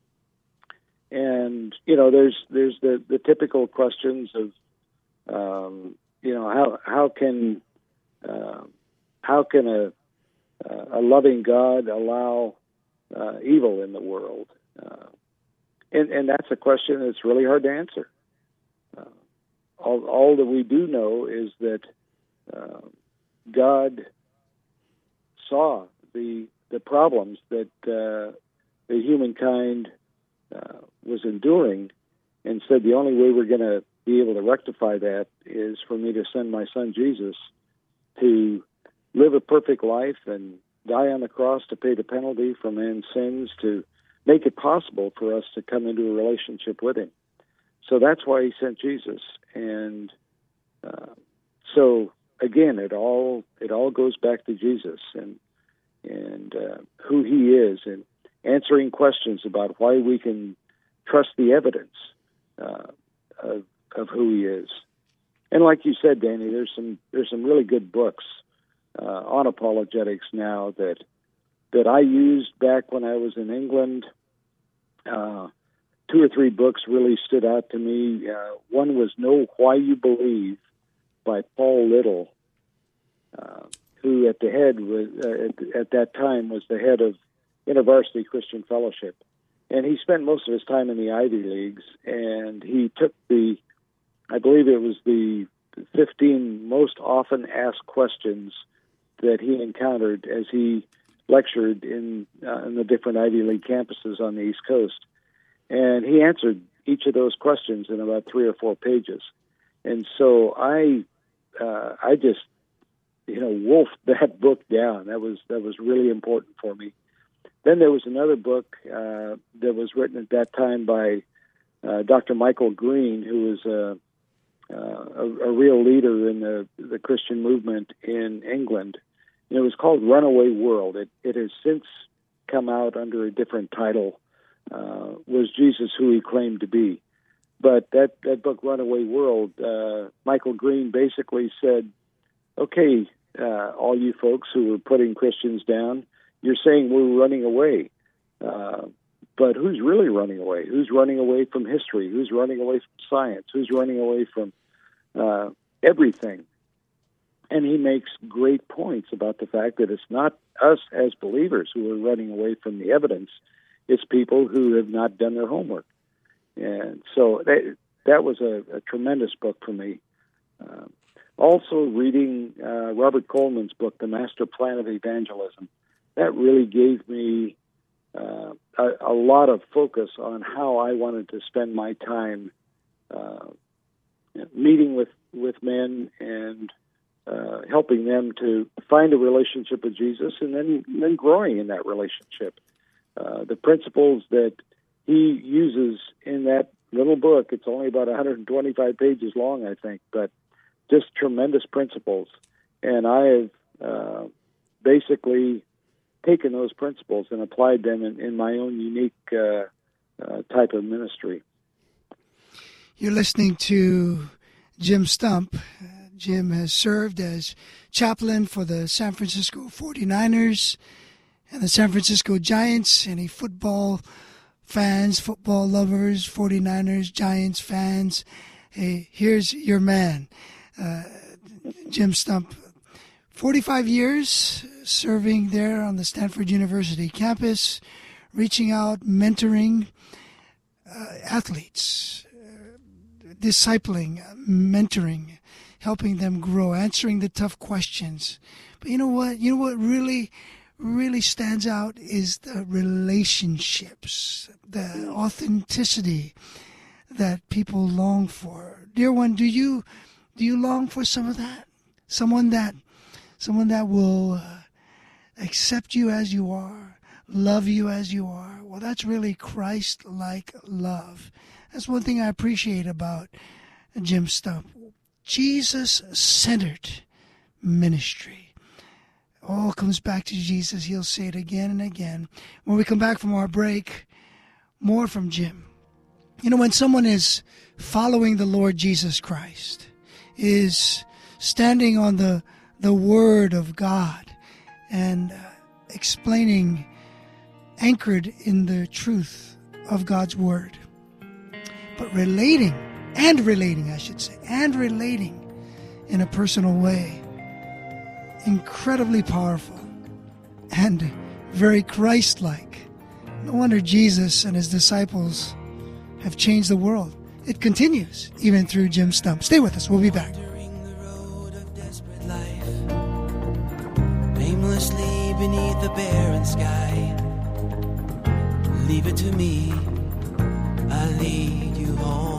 Speaker 4: And you know, there's there's the, the typical questions of um, you know how how can uh, how can a Uh, a loving God allow uh, evil in the world? Uh, and, and that's a question that's really hard to answer. Uh, all, all that we do know is that uh, God saw the the problems that uh, the humankind uh, was enduring and said the only way we're going to be able to rectify that is for me to send my son Jesus to live a perfect life and die on the cross to pay the penalty for man's sins, to make it possible for us to come into a relationship with him. So that's why he sent Jesus. And uh, so again, it all it all goes back to Jesus and and uh, who he is, and answering questions about why we can trust the evidence uh, of of who he is. And like you said, Danny, there's some there's some really good books Uh, on apologetics now that that I used back when I was in England. Uh, two or three books really stood out to me. Uh, one was Know Why You Believe by Paul Little, uh, who at the head was uh, at, at that time was the head of InterVarsity Christian Fellowship, and he spent most of his time in the Ivy Leagues. And he took the, I believe it was the fifteen most often asked questions that he encountered as he lectured in, uh, in the different Ivy League campuses on the East Coast. And he answered each of those questions in about three or four pages. And so I uh, I just, you know, wolfed that book down. That was that was really important for me. Then there was another book uh, that was written at that time by uh, Doctor Michael Green, who is a, uh, a, a real leader in the, the Christian movement in England. And it was called Runaway World. It, it has since come out under a different title. Uh, was Jesus who he claimed to be? But that, that book, Runaway World, uh, Michael Green basically said, okay, uh, all you folks who were putting Christians down, you're saying we're running away. Uh, but who's really running away? Who's running away from history? Who's running away from science? Who's running away from uh, everything? And he makes great points about the fact that it's not us as believers who are running away from the evidence. It's people who have not done their homework. And so that, that was a, a tremendous book for me. Uh, also, reading uh, Robert Coleman's book, The Master Plan of Evangelism, that really gave me uh, a, a lot of focus on how I wanted to spend my time uh, meeting with, with men and uh, helping them to find a relationship with Jesus and then, then growing in that relationship. Uh, the principles that he uses in that little book, it's only about one hundred twenty-five pages long, I think, but just tremendous principles. And I have uh, basically taken those principles and applied them in, in my own unique uh, uh, type of ministry.
Speaker 2: You're listening to Jim Stump. Uh, Jim has served as chaplain for the San Francisco forty-niners and the San Francisco Giants. Any football fans, football lovers, forty-niners, Giants fans, hey, here's your man, uh, Jim Stump. forty-five years serving there on the Stanford University campus, reaching out, mentoring uh, athletes, uh, discipling, mentoring, helping them grow, answering the tough questions. But you know what? You know what really really stands out is the relationships, the authenticity that people long for. Dear one, do you do you long for some of that? Someone that someone that will uh, accept you as you are, love you as you are. Well, that's really Christ-like love. That's one thing I appreciate about Jim Stump. Jesus-centered ministry. All comes back to Jesus. He'll say it again and again. When we come back from our break, more from Jim. You know, when someone is following the Lord Jesus Christ, is standing on the, the Word of God and uh, explaining, anchored in the truth of God's Word, but relating, and relating, I should say, and relating in a personal way, incredibly powerful and very Christ-like. No wonder Jesus and his disciples have changed the world. It continues even through Jim Stump. Stay with us. We'll be back.
Speaker 5: Wandering the road of desperate life, aimlessly beneath the barren sky. Leave it to me, I'll lead you home.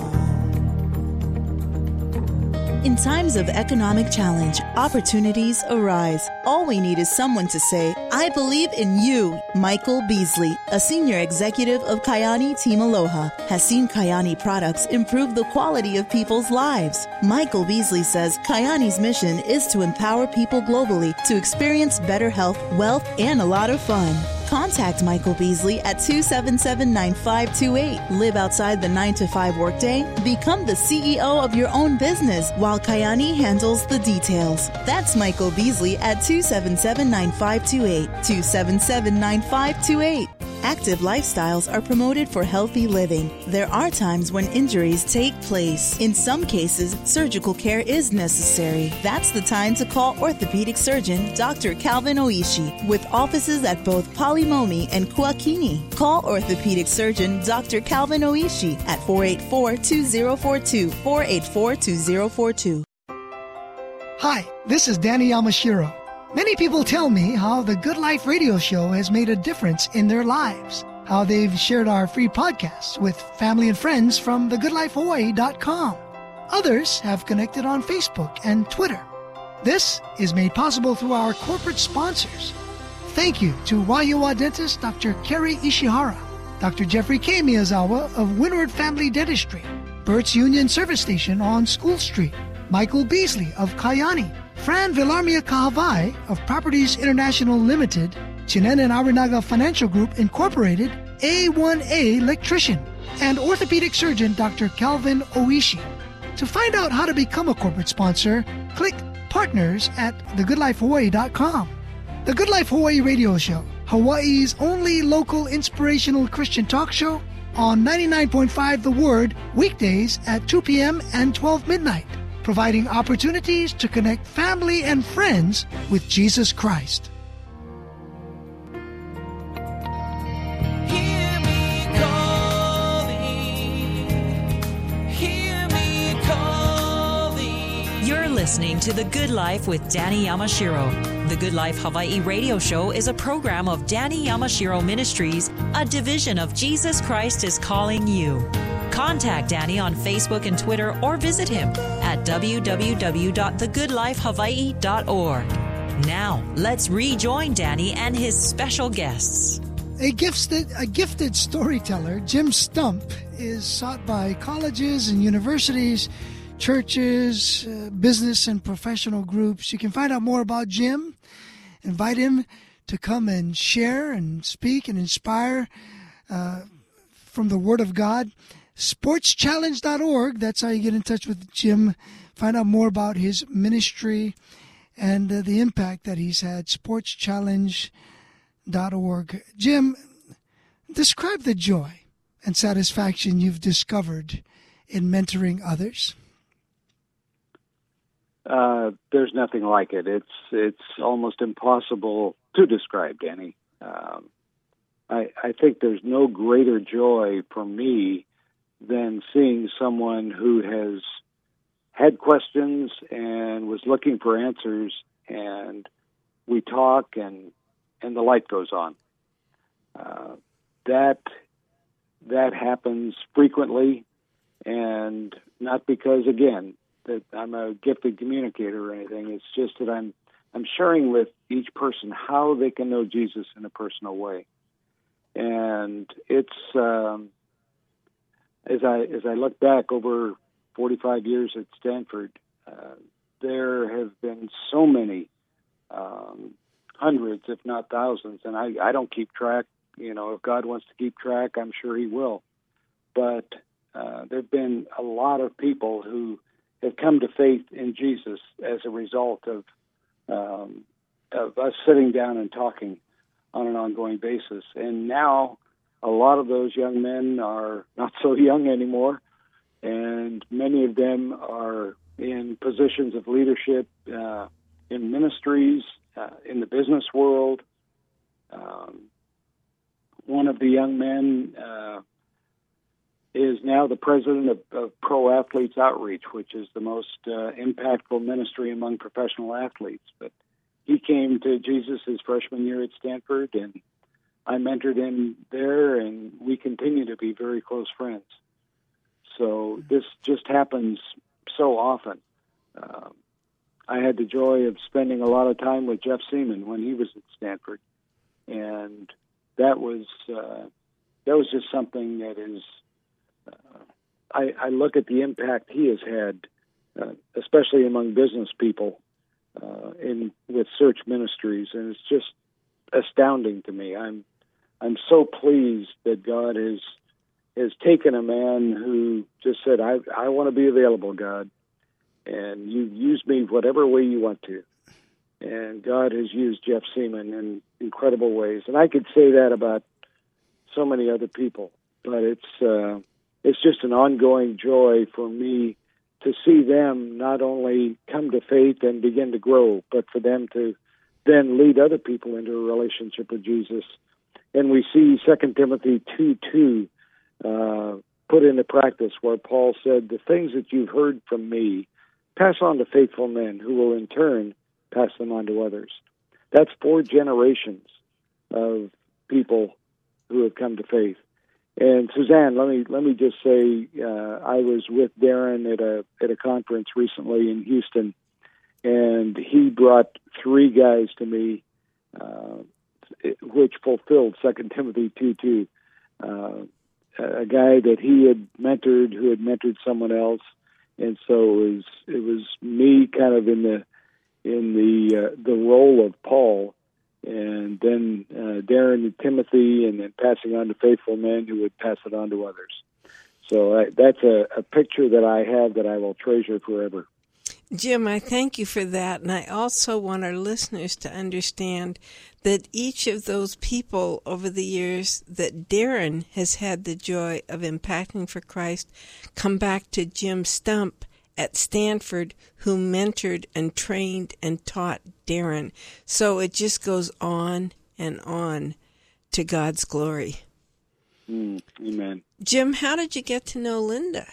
Speaker 9: In times of economic challenge, opportunities arise. All we need is someone to say, I believe in you. Michael Beasley, a senior executive of Kyani Team Aloha, has seen Kyani products improve the quality of people's lives. Michael Beasley says Kyani's mission is to empower people globally to experience better health, wealth, and a lot of fun. Contact Michael Beasley at two seven seven, nine five two eight. Live outside the nine to five workday. Become the C E O of your own business while Kyani handles the details. That's Michael Beasley at two seven seven, nine five two eight. two seven seven, nine five two eight. Active lifestyles are promoted for healthy living. There are times when injuries take place. In some cases, surgical care is necessary. That's the time to call orthopedic surgeon Doctor Calvin Oishi with offices at both Polimomi and Kuakini. Call orthopedic surgeon Doctor Calvin Oishi at four eight four, two zero four two, four eight four, two zero four two.
Speaker 2: Hi, this is Danny Yamashiro. Many people tell me how the Good Life radio show has made a difference in their lives, how they've shared our free podcasts with family and friends from the good life hawaii dot com. Others have connected on Facebook and Twitter. This is made possible through our corporate sponsors. Thank you to Waiua dentist Doctor Kerry Ishihara, Doctor Jeffrey K. Miyazawa of Windward Family Dentistry, Burt's Union Service Station on School Street, Michael Beasley of Kayani, Fran Villarmia Kahavai of Properties International Limited, Chinen and Arinaga Financial Group Incorporated, A one A Electrician, and orthopedic surgeon Doctor Calvin Oishi. To find out how to become a corporate sponsor, click Partners at the good life hawaii dot com. The Good Life Hawaii Radio Show, Hawaii's only local inspirational Christian talk show, on ninety-nine point five The Word, weekdays at two p.m. and twelve midnight, providing opportunities to connect family and friends with Jesus Christ.
Speaker 1: Listening to The Good Life with Danny Yamashiro. The Good Life Hawaii Radio Show is a program of Danny Yamashiro Ministries, a division of Jesus Christ is Calling You. Contact Danny on Facebook and Twitter or visit him at w w w dot the good life hawaii dot org. Now, let's rejoin Danny and his special guests.
Speaker 2: A gifted, a gifted storyteller, Jim Stump, is sought by colleges and universities, churches, uh, business and professional groups. You can find out more about Jim. Invite him to come and share and speak and inspire uh, from the Word of God. sports challenge dot org, that's how you get in touch with Jim. Find out more about his ministry and uh, the impact that he's had. sports challenge dot org. Jim, describe the joy and satisfaction you've discovered in mentoring others.
Speaker 4: Uh, there's nothing like it. It's it's almost impossible to describe, Danny. Um, I, I think there's no greater joy for me than seeing someone who has had questions and was looking for answers, and we talk, and and the light goes on. Uh, that that happens frequently, and not because, again, that I'm a gifted communicator or anything. It's just that I'm I'm sharing with each person how they can know Jesus in a personal way. And it's um, as I as I look back over forty-five years at Stanford, uh, there have been so many, um, hundreds, if not thousands, and I, I don't keep track. You know, if God wants to keep track, I'm sure He will. But uh, there have been a lot of people who have come to faith in Jesus as a result of um, of us sitting down and talking on an ongoing basis. And now a lot of those young men are not so young anymore, and many of them are in positions of leadership uh, in ministries, uh, in the business world. Um, one of the young men uh, is now the president of, of Pro Athletes Outreach, which is the most uh, impactful ministry among professional athletes. But he came to Jesus his freshman year at Stanford, and I mentored him there, and we continue to be very close friends. So this just happens so often. Uh, I had the joy of spending a lot of time with Jeff Seaman when he was at Stanford, and that was uh, that was just something that is. Uh, I, I look at the impact he has had, uh, especially among business people, uh, in with Search Ministries, and it's just astounding to me. I'm I'm so pleased that God has has taken a man who just said, "I I want to be available, God, and you use me whatever way you want to." And God has used Jeff Seaman in incredible ways, and I could say that about so many other people. But it's uh, it's just an ongoing joy for me to see them not only come to faith and begin to grow, but for them to then lead other people into a relationship with Jesus. And we see Second Timothy two two uh, put into practice, where Paul said, "The things that you've heard from me, pass on to faithful men who will in turn pass them on to others." That's four generations of people who have come to faith. And Suzanne, let me let me just say, uh, I was with Darren at a at a conference recently in Houston, and he brought three guys to me, uh, which fulfilled Second Timothy two two. uh, a guy that he had mentored, who had mentored someone else, and so it was it was me kind of in the in the uh, the role of Paul, and then uh, Darren and Timothy, and then passing on to faithful men who would pass it on to others. So I, that's a, a picture that I have that I will treasure forever.
Speaker 3: Jim, I thank you for that, and I also want our listeners to understand that each of those people over the years that Darren has had the joy of impacting for Christ come back to Jim Stump at Stanford, who mentored and trained and taught Darren. So it just goes on and on to God's glory.
Speaker 4: Mm, amen.
Speaker 3: Jim, how did you get to know Linda?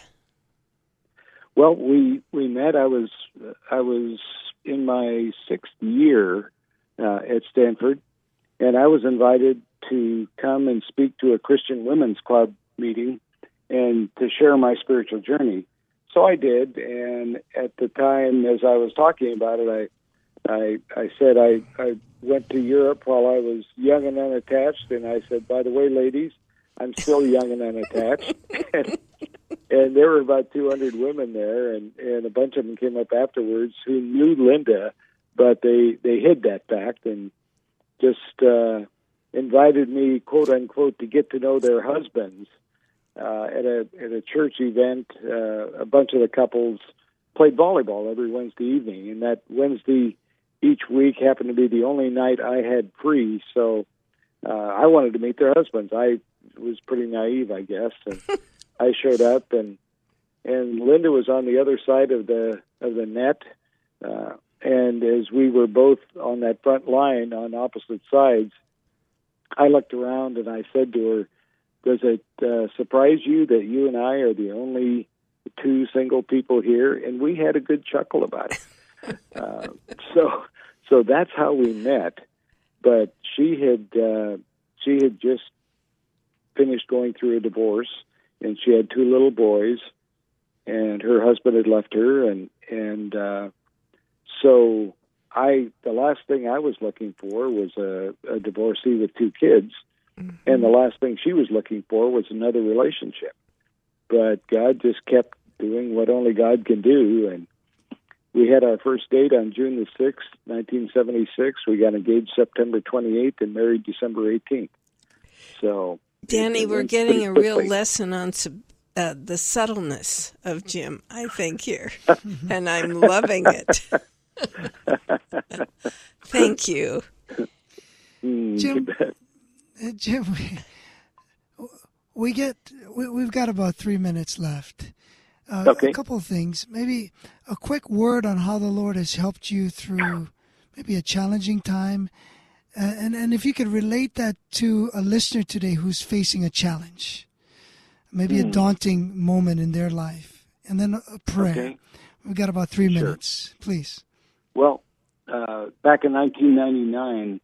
Speaker 4: Well, we we met. I was I was in my sixth year uh, at Stanford, and I was invited to come and speak to a Christian Women's Club meeting and to share my spiritual journey. So I did, and at the time, as I was talking about it, I I, I said I, I went to Europe while I was young and unattached, and I said, by the way, ladies, I'm still young and unattached. and, and there were about two hundred women there, and, and a bunch of them came up afterwards who knew Linda, but they, they hid that fact and just uh, invited me, quote unquote, to get to know their husbands. Uh, at a at a church event, uh, a bunch of the couples played volleyball every Wednesday evening, and that Wednesday each week happened to be the only night I had free. So uh, I wanted to meet their husbands. I was pretty naive, I guess, and I showed up, and and Linda was on the other side of the of the net, uh, and as we were both on that front line on opposite sides, I looked around and I said to her, does it uh, surprise you that you and I are the only two single people here? And we had a good chuckle about it. uh, so, so that's how we met. But she had uh, she had just finished going through a divorce, and she had two little boys, and her husband had left her, and and uh, so I the last thing I was looking for was a, a divorcee with two kids. And the last thing she was looking for was another relationship. But God just kept doing what only God can do. And we had our first date on June the sixth, nineteen seventy-six. We got engaged September twenty-eighth and married December eighteenth. So,
Speaker 3: Danny, we're getting a real lesson on uh, the subtleness of Jim, I think, here. And I'm loving it. Thank you.
Speaker 2: Jim, uh, Jim, we, we get we, we've got about three minutes left. Uh,
Speaker 4: okay.
Speaker 2: A couple of things, maybe a quick word on how the Lord has helped you through maybe a challenging time, uh, and and if you could relate that to a listener today who's facing a challenge, maybe mm. a daunting moment in their life, and then a prayer. Okay. We've got about three
Speaker 4: sure.
Speaker 2: minutes, please.
Speaker 4: Well, uh, back in nineteen ninety-nine.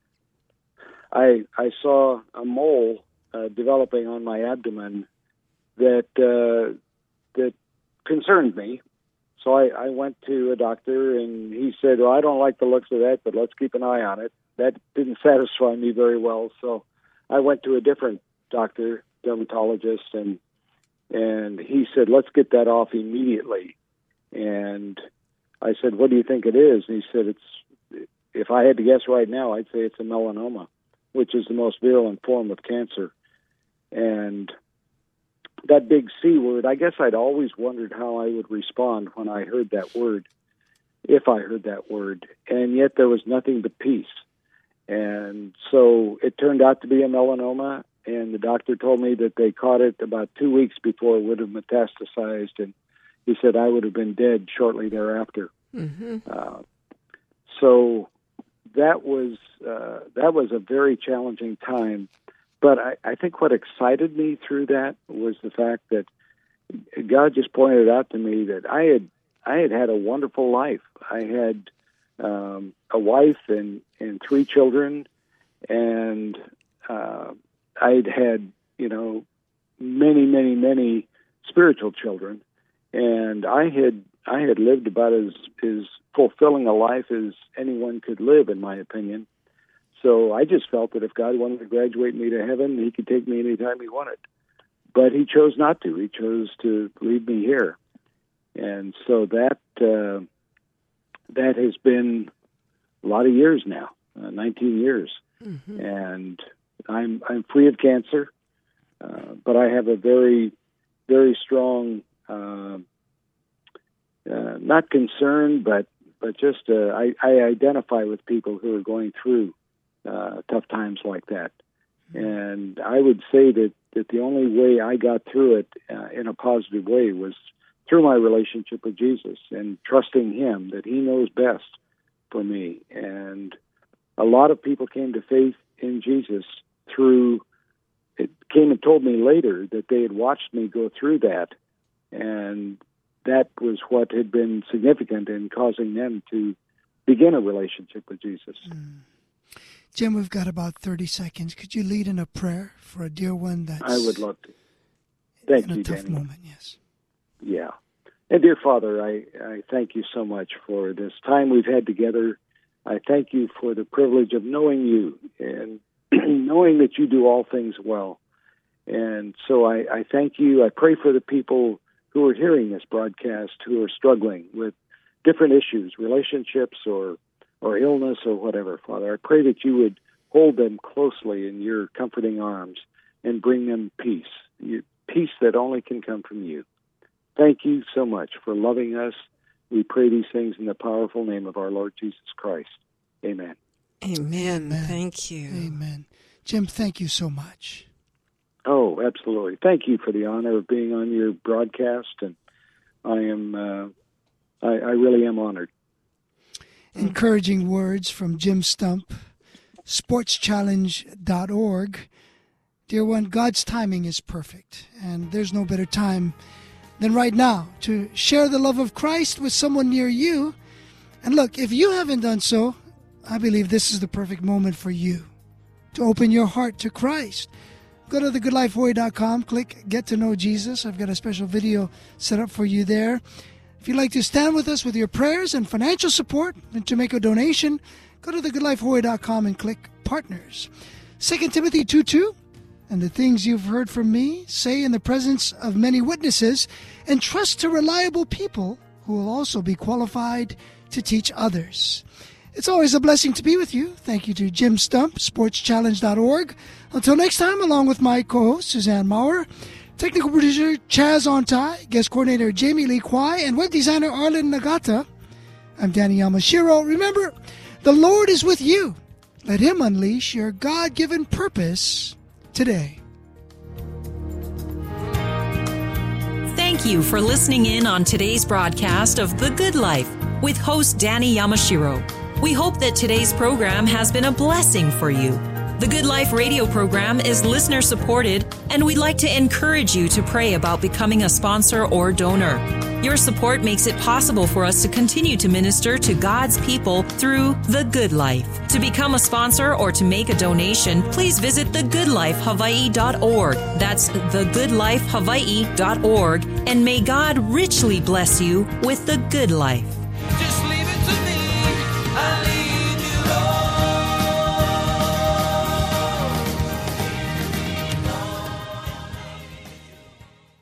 Speaker 4: I I saw a mole uh, developing on my abdomen that uh, that concerned me. So I, I went to a doctor, and he said, well, I don't like the looks of that, but let's keep an eye on it. That didn't satisfy me very well, so I went to a different doctor, dermatologist, and and he said, let's get that off immediately. And I said, what do you think it is? And he said, it's if I had to guess right now, I'd say it's a melanoma, which is the most virulent form of cancer. And that big C word, I guess I'd always wondered how I would respond when I heard that word, if I heard that word. And yet there was nothing but peace. And so it turned out to be a melanoma, and the doctor told me that they caught it about two weeks before it would have metastasized, and he said I would have been dead shortly thereafter. Mm-hmm. Uh, so that was uh, that was a very challenging time. But I, I think what excited me through that was the fact that God just pointed out to me that I had I had had a wonderful life. I had um, a wife and, and three children, and uh, I'd had, you know, many, many, many spiritual children, and I had I had lived about as, as fulfilling a life as anyone could live, in my opinion. so I just felt that if God wanted to graduate me to heaven, he could take me anytime he wanted. But he chose not to. He chose to leave me here. And so that uh, that has been a lot of years now, uh, nineteen years. Mm-hmm. And I'm I'm free of cancer, uh, but I have a very, very strong, uh, uh, not concern, but, but just uh, I, I identify with people who are going through uh, tough times like that. Mm-hmm. And I would say that, that the only way I got through it uh, in a positive way was through my relationship with Jesus and trusting him that he knows best for me. And a lot of people came to faith in Jesus through, it came and told me later that they had watched me go through that, and that was what had been significant in causing them to begin a relationship with Jesus.
Speaker 2: Mm. Jim, we've got about thirty seconds. Could you lead in a prayer for a dear one that's
Speaker 4: I would love to. Thank
Speaker 2: in
Speaker 4: you,
Speaker 2: a tough
Speaker 4: Danny.
Speaker 2: moment, yes.
Speaker 4: Yeah. And dear Father, I, I thank you so much for this time we've had together. I thank you for the privilege of knowing you and knowing that you do all things well. And so I, I thank you. I pray for the people who are hearing this broadcast who are struggling with different issues, relationships or or illness or whatever, Father. I pray that you would hold them closely in your comforting arms and bring them peace, you, peace that only can come from you. Thank you so much for loving us. We pray these things in the powerful name of our Lord Jesus Christ. Amen.
Speaker 3: Amen.
Speaker 2: Amen.
Speaker 3: Thank you.
Speaker 2: Amen. Jim, thank you so much.
Speaker 4: Oh, absolutely. Thank you for the honor of being on your broadcast, and I am, uh, I, I really am honored.
Speaker 2: Encouraging words from Jim Stump, sports challenge dot org. Dear one, God's timing is perfect, and there's no better time than right now to share the love of Christ with someone near you. And look, if you haven't done so, I believe this is the perfect moment for you to open your heart to Christ. Go to the good life hawaii dot com, click Get to Know Jesus. I've got a special video set up for you there. If you'd like to stand with us with your prayers and financial support and to make a donation, go to the good life hawaii dot com and click Partners. Second Timothy two two, and the things you've heard from me, say in the presence of many witnesses, and trust to reliable people who will also be qualified to teach others. It's always a blessing to be with you. Thank you to Jim Stump, sports challenge dot org. Until next time, along with my co-host, Suzanne Maurer, technical producer Chaz Ontai, guest coordinator Jamie Lee Kwai, and web designer Arlen Nagata, I'm Danny Yamashiro. Remember, the Lord is with you. Let him unleash your God-given purpose today.
Speaker 1: Thank you for listening in on today's broadcast of The Good Life with host Danny Yamashiro. We hope that today's program has been a blessing for you. The Good Life radio program is listener supported, and we'd like to encourage you to pray about becoming a sponsor or donor. Your support makes it possible for us to continue to minister to God's people through The Good Life. To become a sponsor or to make a donation, please visit the good life hawaii dot org. That's the good life hawaii dot org, and may God richly bless you with the good life.